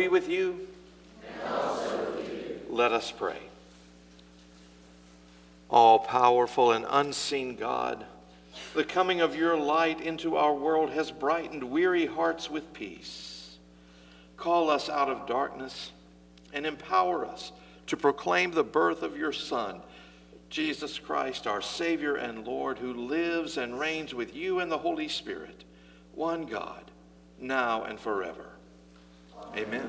be with you. And also with you. Let us pray. All-powerful and unseen God, the coming of your light into our world has brightened weary hearts with peace. Call us out of darkness and empower us to proclaim the birth of your Son, Jesus Christ, our Savior and Lord, who lives and reigns with you and the Holy Spirit, one God, now and forever. Amen.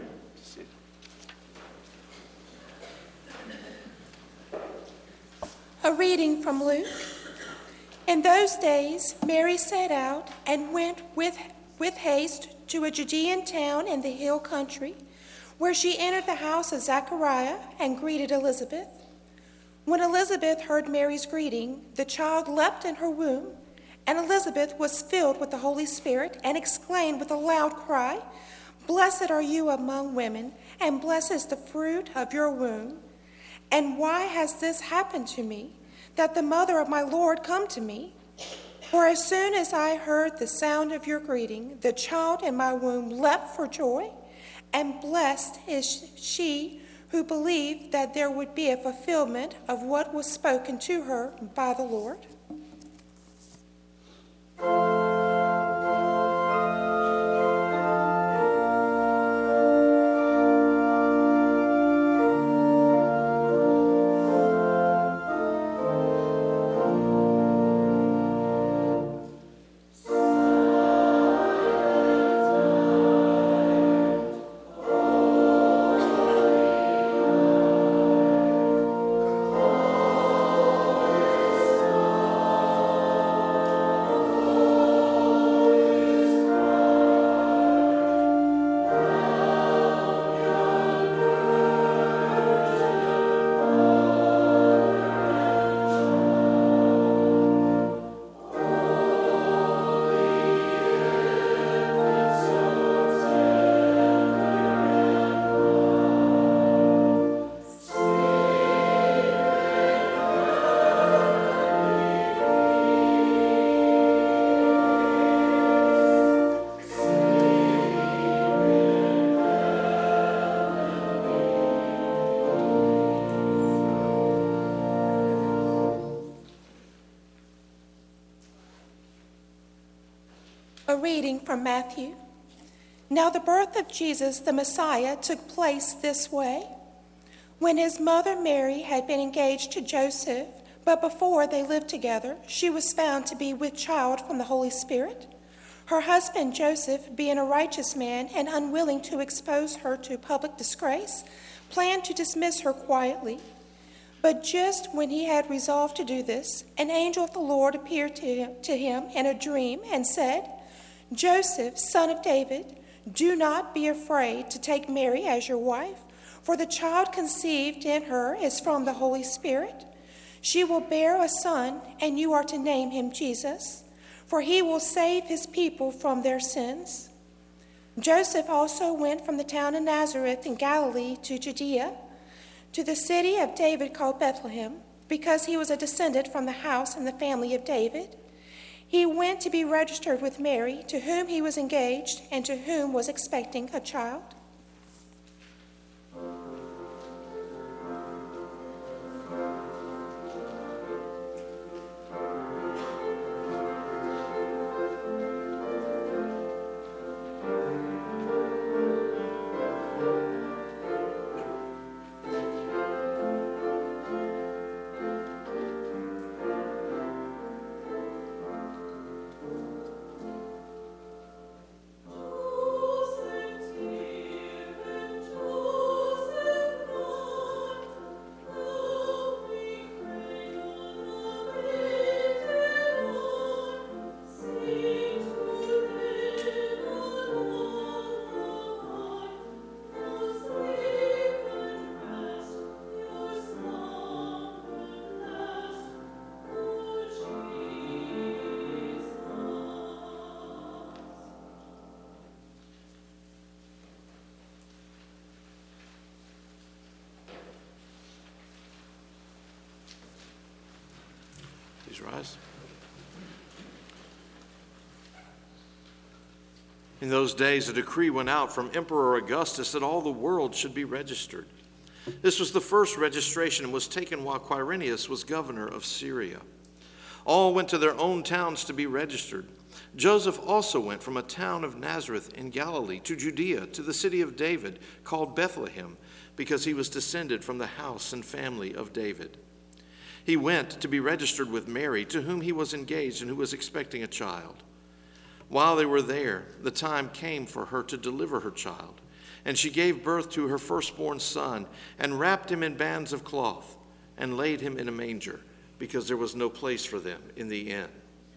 A reading from Luke. In those days, Mary set out and went with haste to a Judean town in the hill country, where she entered the house of Zechariah and greeted Elizabeth. When Elizabeth heard Mary's greeting, the child leapt in her womb, and Elizabeth was filled with the Holy Spirit and exclaimed with a loud cry, "Blessed are you among women, and blessed is the fruit of your womb. And why has this happened to me, that the mother of my Lord come to me? For as soon as I heard the sound of your greeting, the child in my womb leapt for joy, and blessed is she who believed that there would be a fulfillment of what was spoken to her by the Lord." A reading from Matthew. Now the birth of Jesus the Messiah took place this way. When his mother Mary had been engaged to Joseph, but before they lived together, she was found to be with child from the Holy Spirit. Her husband Joseph, being a righteous man and unwilling to expose her to public disgrace, planned to dismiss her quietly. But just when he had resolved to do this, an angel of the Lord appeared to him in a dream and said, "Joseph, son of David, do not be afraid to take Mary as your wife, for the child conceived in her is from the Holy Spirit. She will bear a son, and you are to name him Jesus, for he will save his people from their sins." Joseph also went from the town of Nazareth in Galilee to Judea, to the city of David called Bethlehem, because he was a descendant from the house and the family of David. He went to be registered with Mary, to whom he was engaged and to whom was expecting a child. Please rise. In those days, a decree went out from Emperor Augustus that all the world should be registered. This was the first registration and was taken while Quirinius was governor of Syria. All went to their own towns to be registered. Joseph also went from a town of Nazareth in Galilee to Judea, to the city of David, called Bethlehem, because he was descended from the house and family of David. He went to be registered with Mary, to whom he was engaged and who was expecting a child. While they were there, the time came for her to deliver her child, and she gave birth to her firstborn son, and wrapped him in bands of cloth, and laid him in a manger, because there was no place for them in the inn.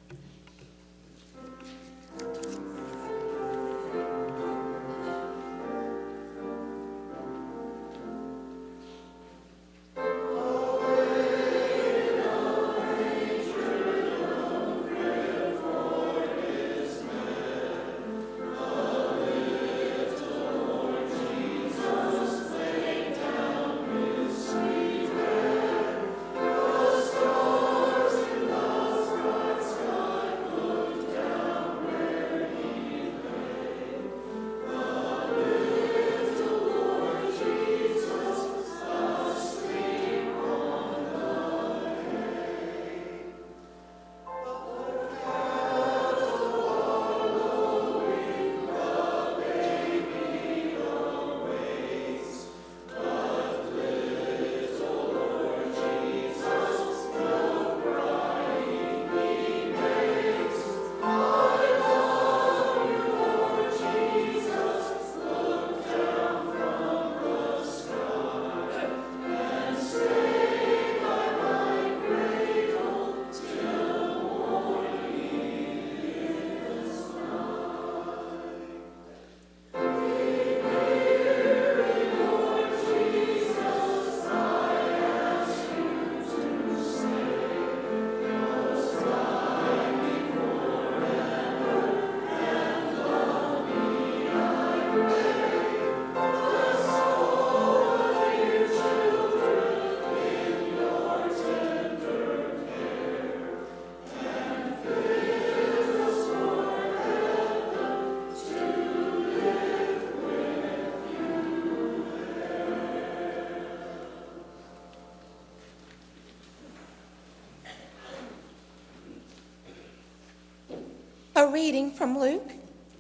A reading from Luke.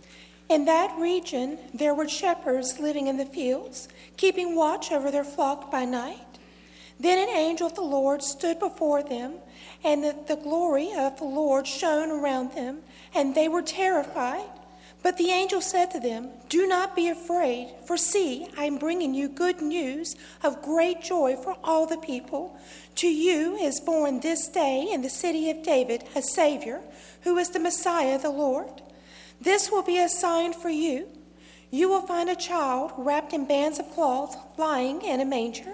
In that region there were shepherds living in the fields, keeping watch over their flock by night. Then an angel of the Lord stood before them, and the glory of the Lord shone around them, and they were terrified. But the angel said to them, "Do not be afraid, for see, I am bringing you good news of great joy for all the people. To you is born this day in the city of David a Savior, who is the Messiah, the Lord. This will be a sign for you. You will find a child wrapped in bands of cloth, lying in a manger."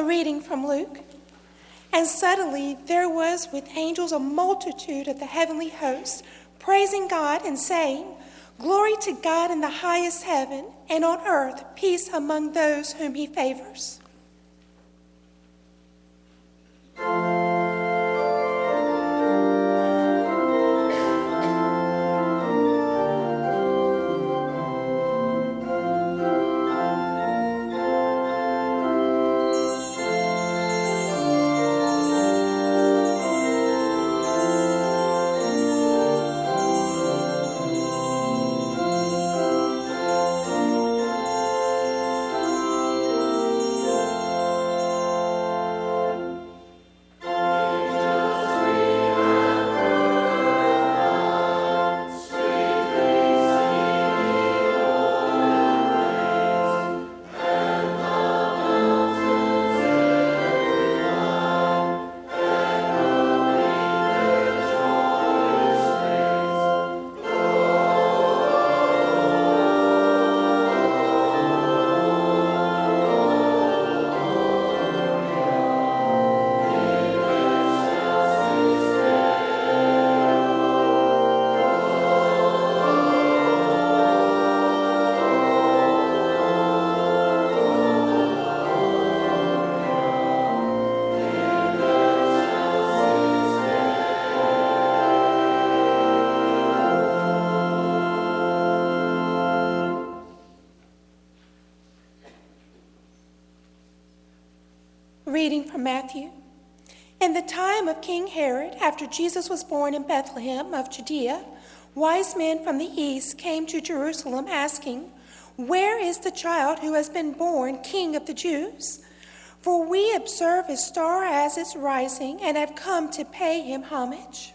reading from Luke. And suddenly there was with angels a multitude of the heavenly host, praising God and saying, "Glory to God in the highest heaven, and on earth peace among those whom he favors." Reading from Matthew. In the time of King Herod, after Jesus was born in Bethlehem of Judea, wise men from the east came to Jerusalem asking, "Where is the child who has been born King of the Jews? For we observe his star as it's rising and have come to pay him homage."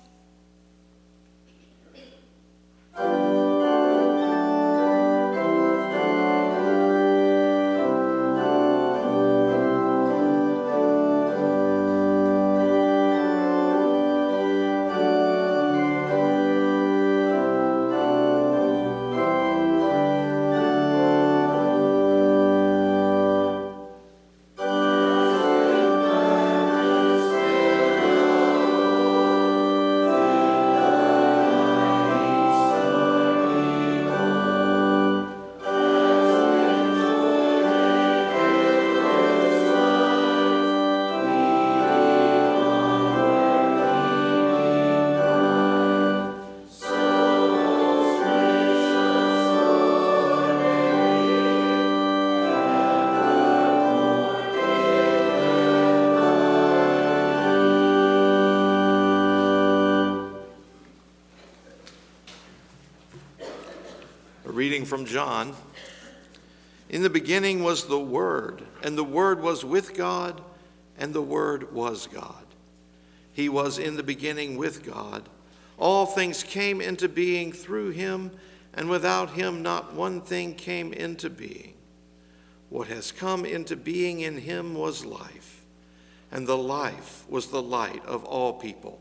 Reading from John. In the beginning was the Word, and the Word was with God, and the Word was God. He was in the beginning with God. All things came into being through him, and without him not one thing came into being. What has come into being in him was life, and the life was the light of all people.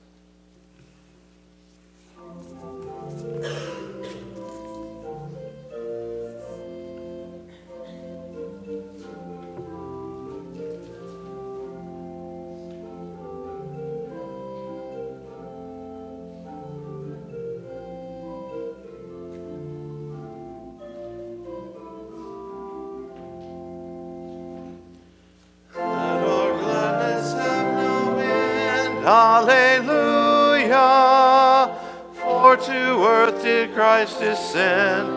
Hallelujah, for to earth did Christ descend.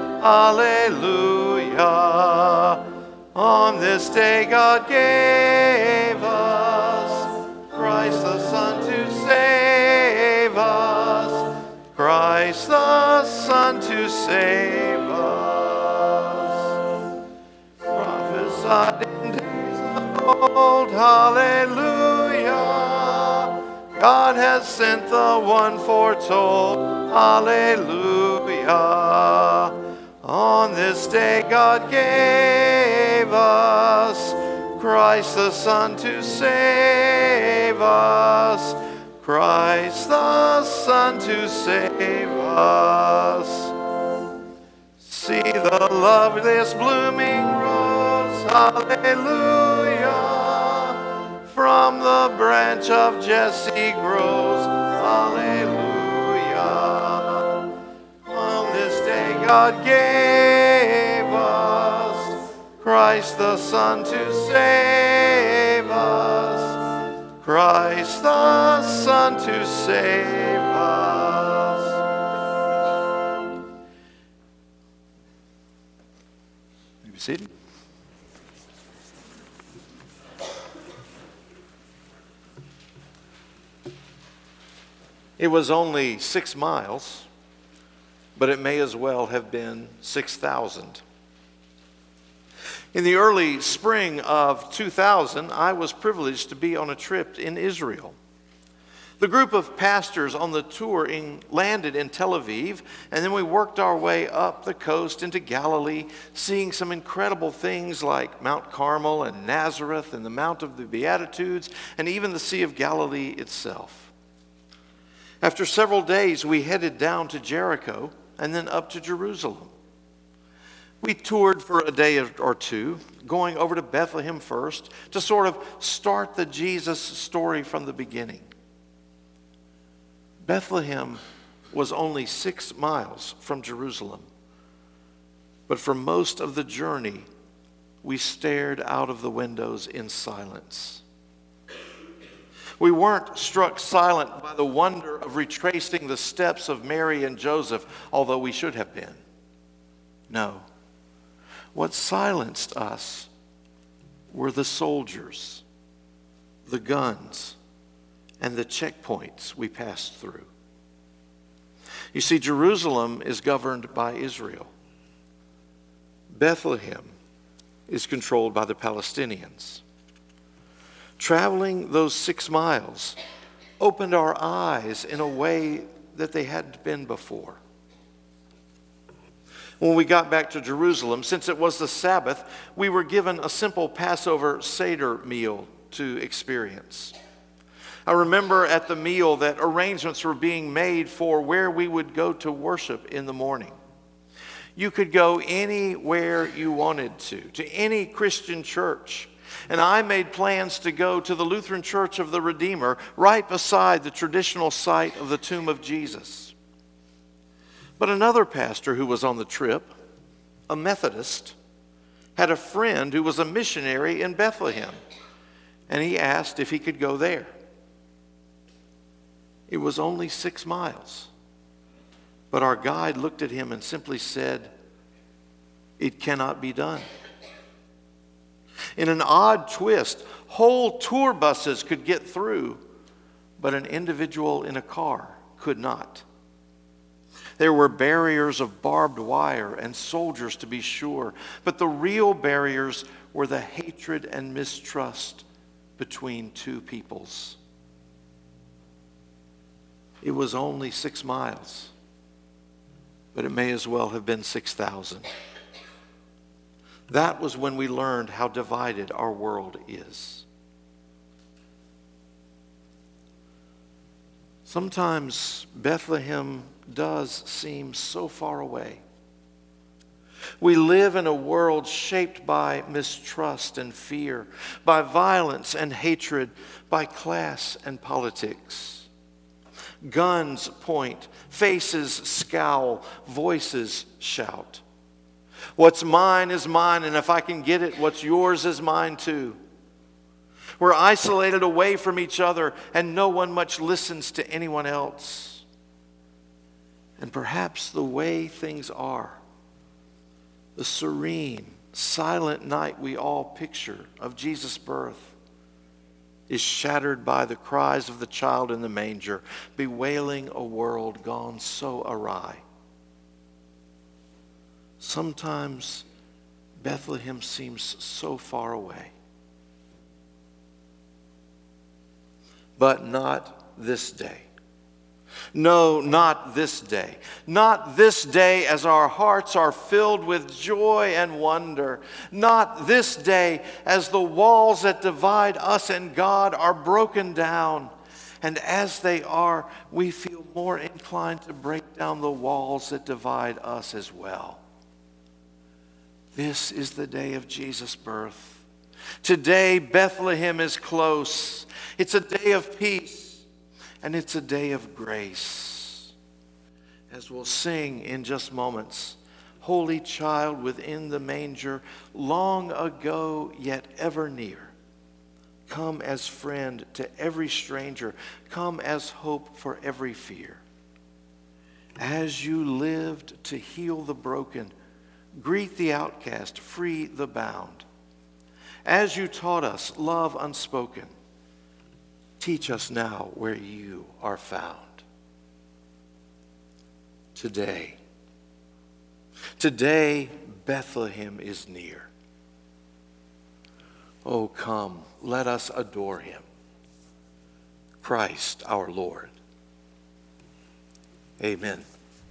Hallelujah, on this day God gave us Christ the Son to save us, Christ the Son to save us. Prophesied in days of old, hallelujah, God has sent the one foretold, hallelujah. On this day God gave us Christ the Son to save us, Christ the Son to save us. See the loveliest blooming rose, hallelujah, from the branch of Jesse grows. Hallelujah. On this day God gave us Christ the Son to save us. Christ the Son to save us. You be seated. It was only 6 miles, but it may as well have been 6,000. In the early spring of 2000, I was privileged to be on a trip in Israel. The group of pastors on the tour landed in Tel Aviv, and then we worked our way up the coast into Galilee, seeing some incredible things like Mount Carmel and Nazareth and the Mount of the Beatitudes, and even the Sea of Galilee itself. After several days, we headed down to Jericho and then up to Jerusalem. We toured for a day or two, going over to Bethlehem first to sort of start the Jesus story from the beginning. Bethlehem was only 6 miles from Jerusalem, but for most of the journey, we stared out of the windows in silence. We weren't struck silent by the wonder of retracing the steps of Mary and Joseph, although we should have been. No. What silenced us were the soldiers, the guns, and the checkpoints we passed through. You see, Jerusalem is governed by Israel. Bethlehem is controlled by the Palestinians. Traveling those 6 miles opened our eyes in a way that they hadn't been before. When we got back to Jerusalem, since it was the Sabbath, we were given a simple Passover Seder meal to experience. I remember at the meal that arrangements were being made for where we would go to worship in the morning. You could go anywhere you wanted to any Christian church. And I made plans to go to the Lutheran Church of the Redeemer, right beside the traditional site of the tomb of Jesus. But another pastor who was on the trip, a Methodist, had a friend who was a missionary in Bethlehem, and he asked if he could go there. It was only 6 miles, but our guide looked at him and simply said, "It cannot be done." In an odd twist, whole tour buses could get through, but an individual in a car could not. There were barriers of barbed wire and soldiers, to be sure, but the real barriers were the hatred and mistrust between two peoples. It was only 6 miles, but it may as well have been 6,000. That was when we learned how divided our world is. Sometimes Bethlehem does seem so far away. We live in a world shaped by mistrust and fear, by violence and hatred, by class and politics. Guns point, faces scowl, voices shout. What's mine is mine, and if I can get it, what's yours is mine too. We're isolated away from each other, and no one much listens to anyone else. And perhaps the way things are, the serene, silent night we all picture of Jesus' birth, is shattered by the cries of the child in the manger, bewailing a world gone so awry. Sometimes Bethlehem seems so far away. But not this day. No, not this day. Not this day as our hearts are filled with joy and wonder. Not this day as the walls that divide us and God are broken down. And as they are, we feel more inclined to break down the walls that divide us as well. This is the day of Jesus' birth. Today, Bethlehem is close. It's a day of peace, and it's a day of grace. As we'll sing in just moments, Holy Child within the manger, long ago yet ever near. Come as friend to every stranger. Come as hope for every fear. As you lived to heal the broken, greet the outcast, free the bound. As you taught us love unspoken, teach us now where you are found. Today, Bethlehem is near. Oh, come, let us adore him, Christ our Lord. Amen.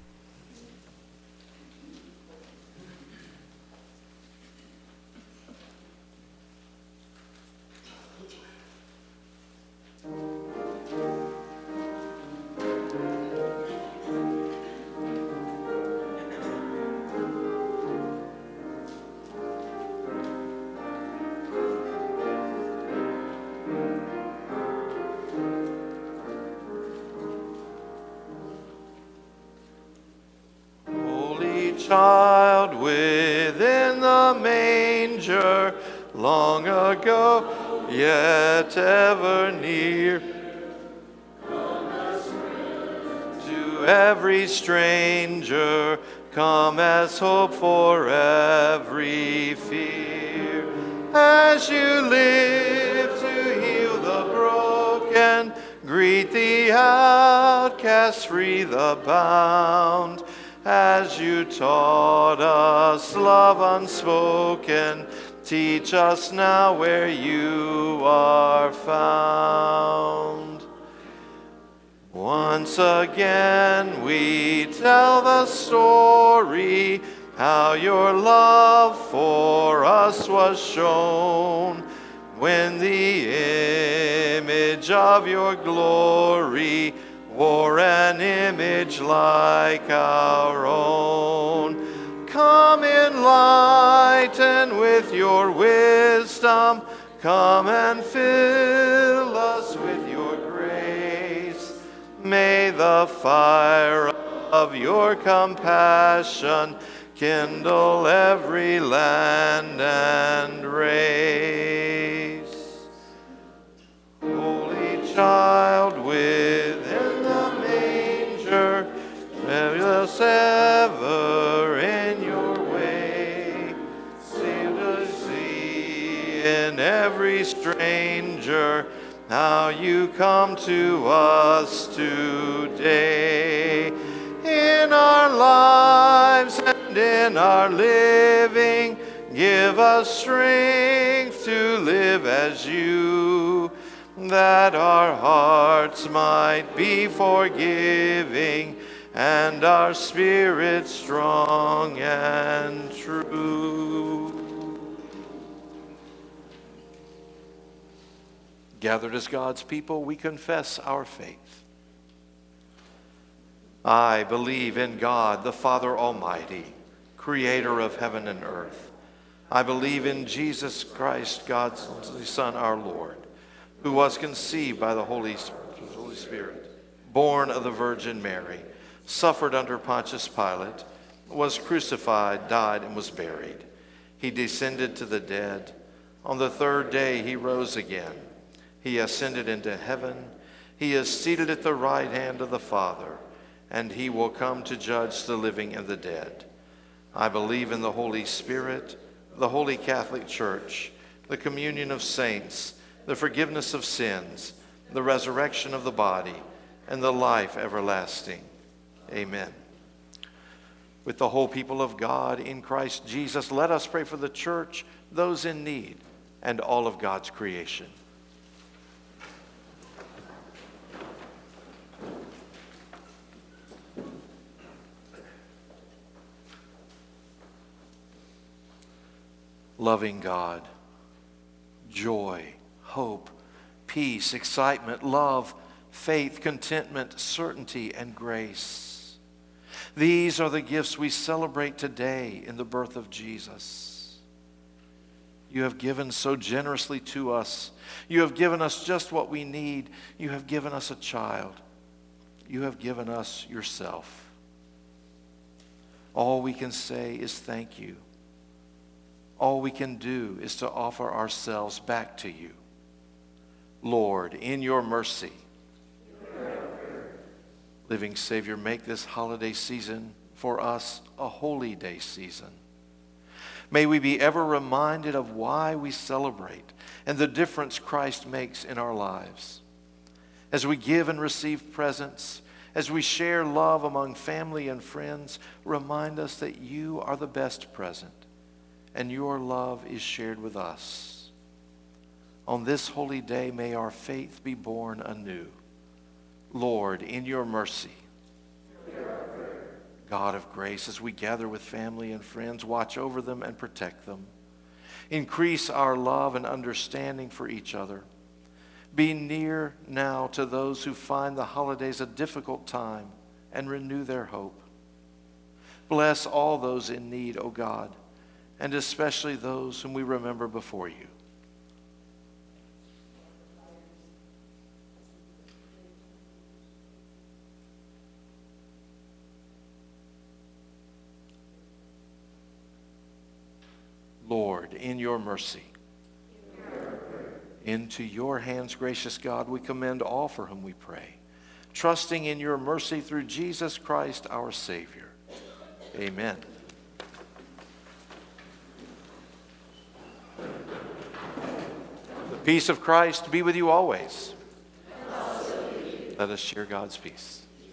Child within the manger, long ago, yet ever near. To every stranger, come as hope for every fear. As you live to heal the broken, greet the outcast, free the bound. As you taught us love unspoken, teach us now where you are found. Once again we tell the story, how your love for us was shown, when the image of your glory wore an image like our own. Come enlighten with your wisdom, come and fill us with your grace. May the fire of your compassion kindle every land and race. Holy Child within the manger, us ever in your way. Seem to see in every stranger how you come to us today. In our lives and in our living, give us strength to live as you, that our hearts might be forgiving and our spirits strong and true. Gathered as God's people, we confess our faith. I believe in God, the Father Almighty, creator of heaven and earth. I believe in Jesus Christ, God's Son, our Lord, who was conceived by the Holy Spirit, born of the Virgin Mary, suffered under Pontius Pilate, was crucified, died, and was buried. He descended to the dead. On the third day he rose again. He ascended into heaven. He is seated at the right hand of the Father, and he will come to judge the living and the dead. I believe in the Holy Spirit, the Holy Catholic Church, the communion of saints, the forgiveness of sins, the resurrection of the body, and the life everlasting. Amen. With the whole people of God in Christ Jesus, let us pray for the church, those in need, and all of God's creation. Loving God, joy, hope, peace, excitement, love, faith, contentment, certainty, and grace. These are the gifts we celebrate today in the birth of Jesus. You have given so generously to us. You have given us just what we need. You have given us a child. You have given us yourself. All we can say is thank you. All we can do is to offer ourselves back to you. Lord, in your mercy, living Savior, make this holiday season for us a holy day season. May we be ever reminded of why we celebrate and the difference Christ makes in our lives. As we give and receive presents, as we share love among family and friends, remind us that you are the best present and your love is shared with us. On this holy day, may our faith be born anew. Lord, in your mercy, God of grace, as we gather with family and friends, watch over them and protect them. Increase our love and understanding for each other. Be near now to those who find the holidays a difficult time and renew their hope. Bless all those in need, O God, and especially those whom we remember before you. Lord, in your mercy, into your hands, gracious God, we commend all for whom we pray, trusting in your mercy through Jesus Christ, our Savior. Amen. The peace of Christ be with you always. Let us share God's peace.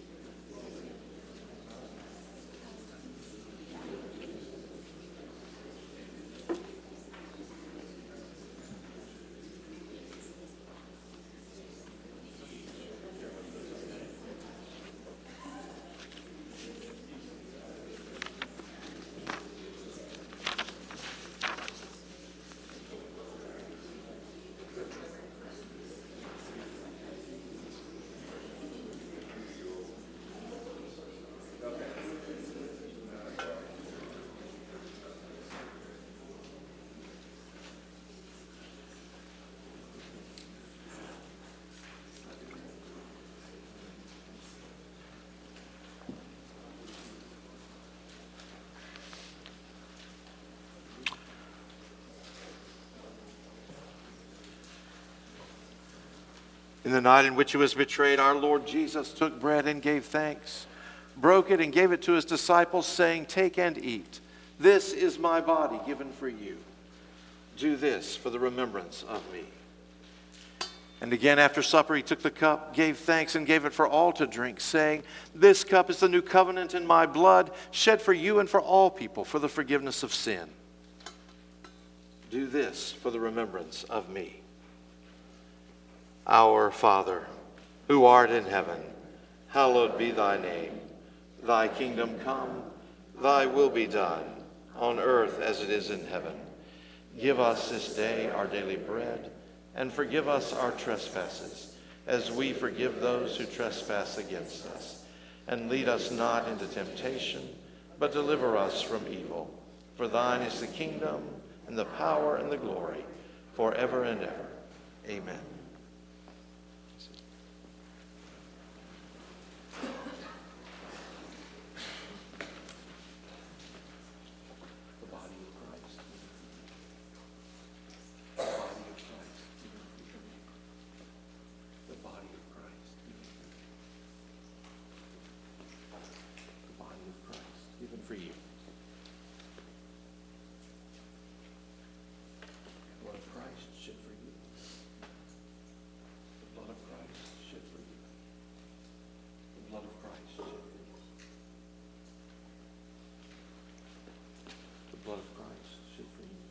In the night in which he was betrayed, our Lord Jesus took bread and gave thanks, broke it and gave it to his disciples, saying, "Take and eat. This is my body given for you. Do this for the remembrance of me." And again after supper he took the cup, gave thanks, and gave it for all to drink, saying, "This cup is the new covenant in my blood, shed for you and for all people for the forgiveness of sin. Do this for the remembrance of me." Our Father, who art in heaven, hallowed be thy name. Thy kingdom come, thy will be done, on earth as it is in heaven. Give us this day our daily bread, and forgive us our trespasses, as we forgive those who trespass against us. And lead us not into temptation, but deliver us from evil. For thine is the kingdom, and the power, and the glory, forever and ever. Amen. For you. The blood of Christ shed for you. The blood of Christ shed for you. The blood of Christ shed for you. The blood of Christ shed for you.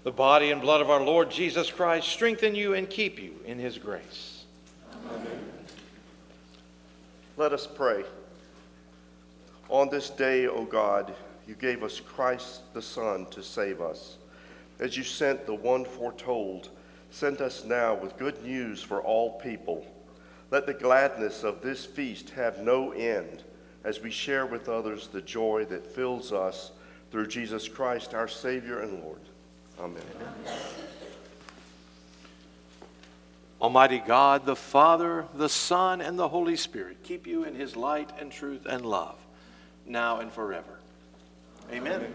The body and blood of our Lord Jesus Christ strengthen you and keep you in his grace. Amen. Let us pray. On this day, O God, you gave us Christ the Son to save us. As you sent the one foretold, send us now with good news for all people. Let the gladness of this feast have no end as we share with others the joy that fills us through Jesus Christ, our Savior and Lord. Amen. Almighty God, the Father, the Son, and the Holy Spirit keep you in his light and truth and love, now and forever. Amen.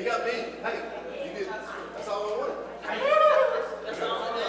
got me. Hey, you did. That's all I wanted. That's all I did.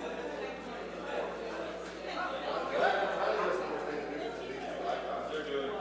They're doing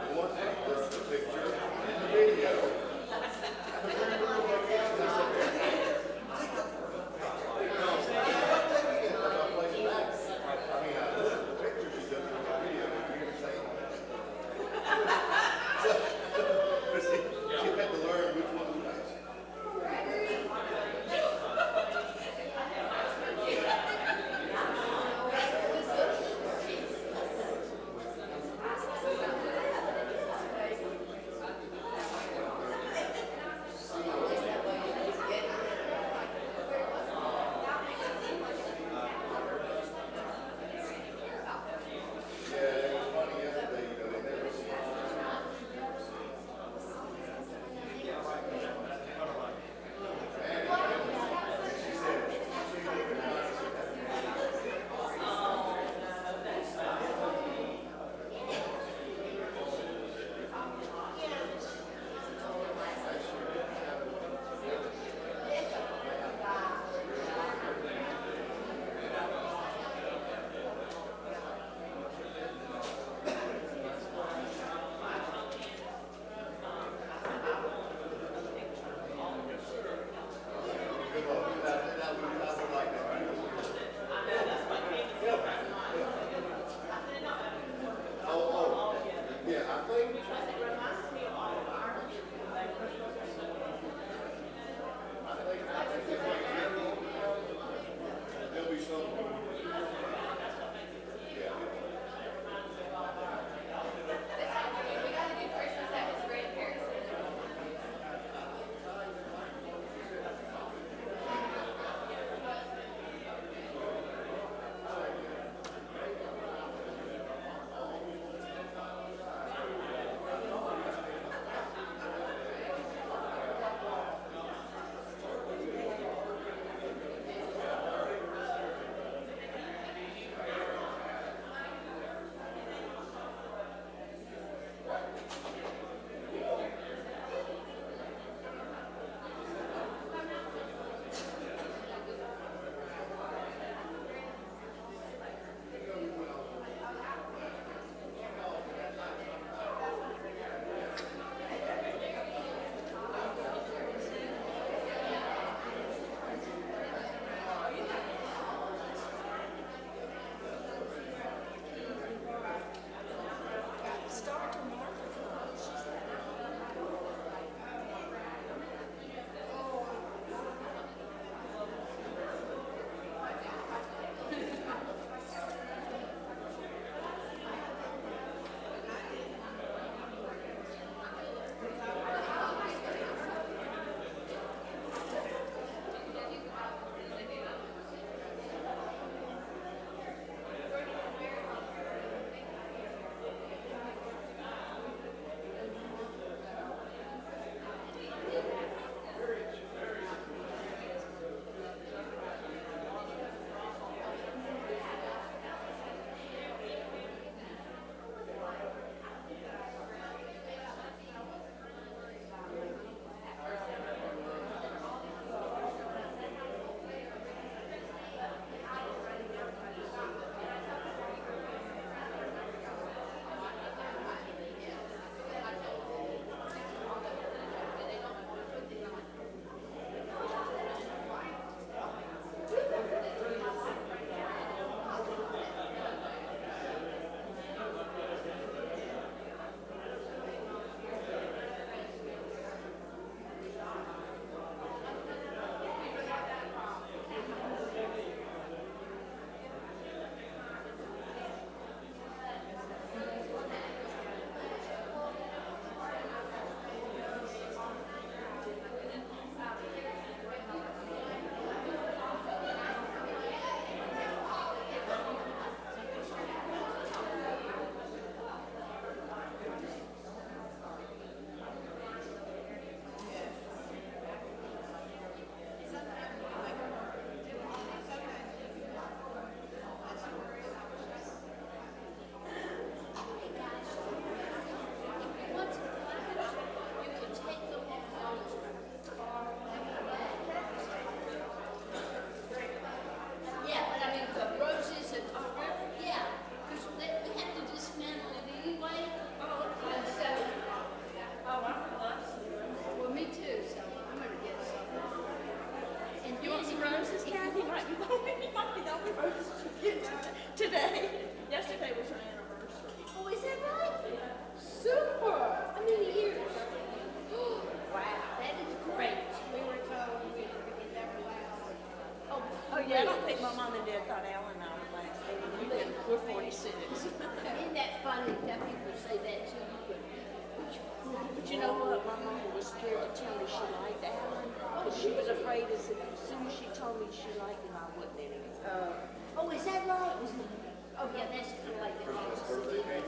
you know what? My mama was scared to tell me she liked Alan because she was afraid as soon as she told me she liked him, I wouldn't anymore. Oh, is that right? Oh, yeah, that's like that.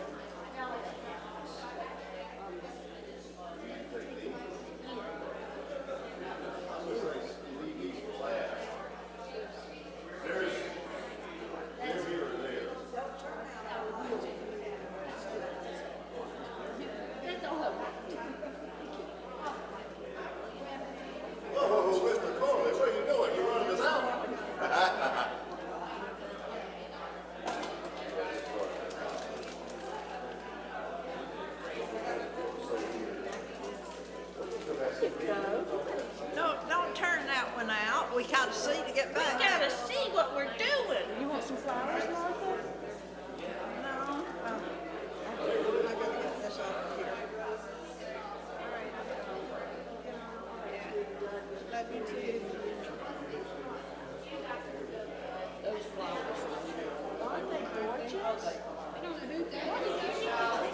Oh, Mr. Corley, what are you doing? You running us out? No, don't turn that one out. We gotta see to get back. We gotta see what we're doing. You want some flowers, Martha? No. I gotta get this off of here. Love you too. Those flowers. Aren't they gorgeous? I don't know who that is.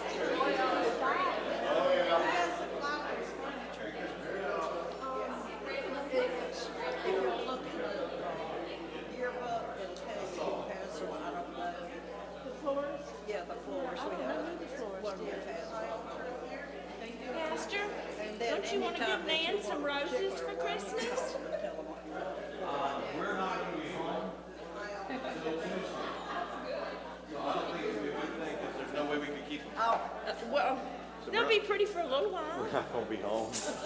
If you're looking at the yearbook and Cassie has them, I don't know. The flowers? Yeah, the floors I we don't know have. who the florist One we is. has. Pastor, And then don't you want to anytime give that you Nan some want roses for particular ones, Christmas? call them and tell them what you want. We're not going to be home until Tuesday. So I don't think it would be a good thing because there's no way we could keep them. Well, they'll be pretty for a little while. We're not going to be home.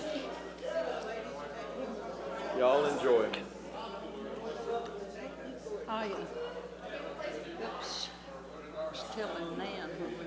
Y'all enjoy. Oh, yeah. Oops. I was telling Nan when we